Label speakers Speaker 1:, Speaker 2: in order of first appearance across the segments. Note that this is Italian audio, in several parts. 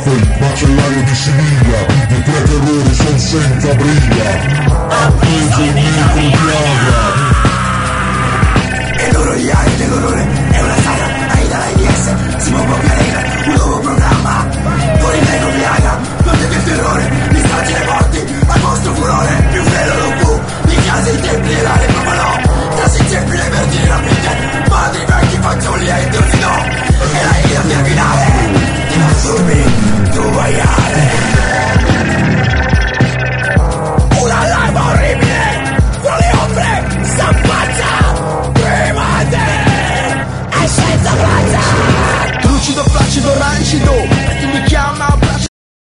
Speaker 1: fake, macellaio di Siviglia, i tre terrori son senza briglia, appeso il micro di Agra.
Speaker 2: E loro gli anni dell'orrore, è una saga, ai dalla IDS, si muove un pianeta, un nuovo programma, con il mega piaga, notte del terrore, gli stragi e morti, al vostro furore, più vero non fu, i casi, i templi e l'area proprio trasicibile per dire la vita, madri vecchi fagioli e intorni no, e la ira terminale, ti masturbi, tu maiale. Un'allarma orribile, con le ombre, s'affaccia, prima di te, è senza faccia.
Speaker 3: Lucido, placido, rancido, chi mi chiama placido.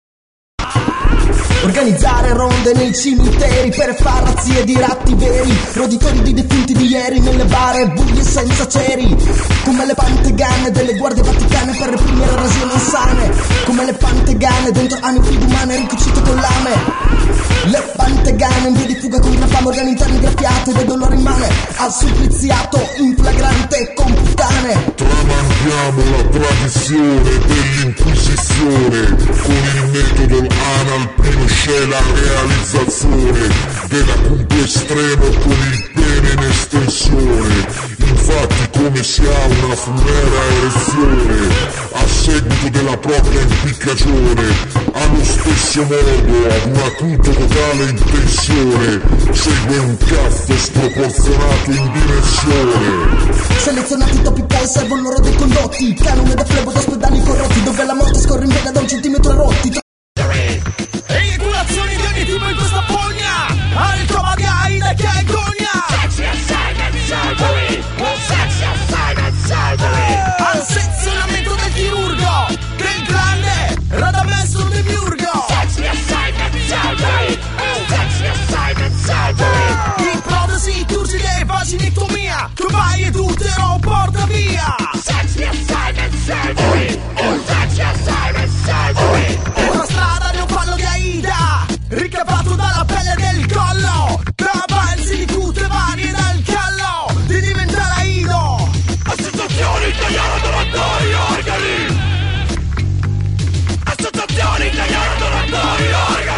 Speaker 3: Organizzare ronde nei cimiteri per far razzie di ratti veri, roditori di defunti di ieri nelle bare buie senza ceri, come le pantegane delle guardie vaticane per reprimere rasioni insane, come le pantegane dentro anime fighe umane ricucite con lame. Le pantegane in via di fuga con una fama, organi interni graffiate, del dolore immane al suppliziato in flagrante con puttane.
Speaker 1: Tramandiamo la tradizione dell'inquisizione con il metodo anal Pinochet, la realizzazione della punto estremo con il pene in estensione. Infatti come si ha una funera erezione a seguito della propria impiccagione, allo stesso modo ad un acuto totale intenzione segue un cazzo sproporzionato in dimensione.
Speaker 3: Selezionati topi poi servono loro dei condotti, canone da flebo d'ospedali corrotti, dove la morte scorre in vena da un centimetro a rotti.
Speaker 4: Eiaculazioni di ogni tipo in questa fogna, al coma di Aida che è gogna. Sexy assignment surgery, sexy assignment surgery. Al sezionamento del chirurgo, del grande Radamés Demiurgo. Sexy assignment surgery, sexy assignment surgery. Ipotesi, turgide, vaginectomia, vai ed utero porta via. Sexy assignment surgery, sexy assignment surgery. Una strada di un fallo di Aida, ricavato dalla pelle del collo, da balzi di tutte varie dal callo di diventare Aido. Associazione Italiana Donatori Organi, Associazione Italiana Donatori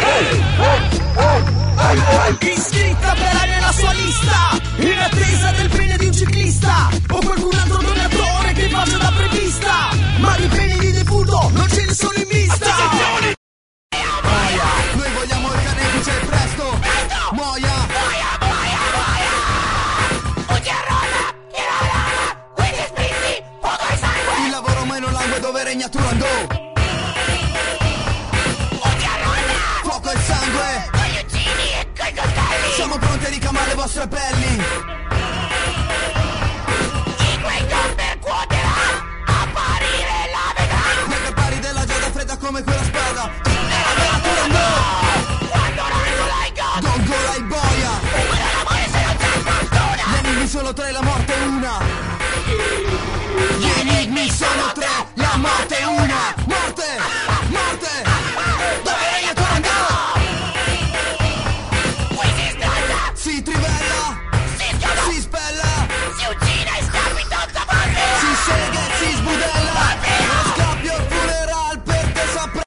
Speaker 4: Organi. Iscritta per anni alla sua lista, in attesa del pene di un ciclista o qualcun altro donatore che faccia da prevista, ma di peni di defunto non ce ne sono in vista. Associazioni.
Speaker 3: Noi vogliamo il carnefice presto, muoia.
Speaker 4: Quindi spinti, fuoco e sangue.
Speaker 3: Il lavoro meno langue dove regna Turandot. Fuoco e sangue.
Speaker 4: Con gli uccidi e coi coltelli.
Speaker 3: Siamo pronti a ricamare le vostre pelli.
Speaker 4: Chi quel gon percuoterà, apparire la vedrà.
Speaker 3: Nel pari della giada fredda come quella spada.
Speaker 4: Quando rangola i gon,
Speaker 3: Gongola e boia.
Speaker 4: muore l'amore se non c'è fortuna.
Speaker 3: Gli enigmi sono tre, la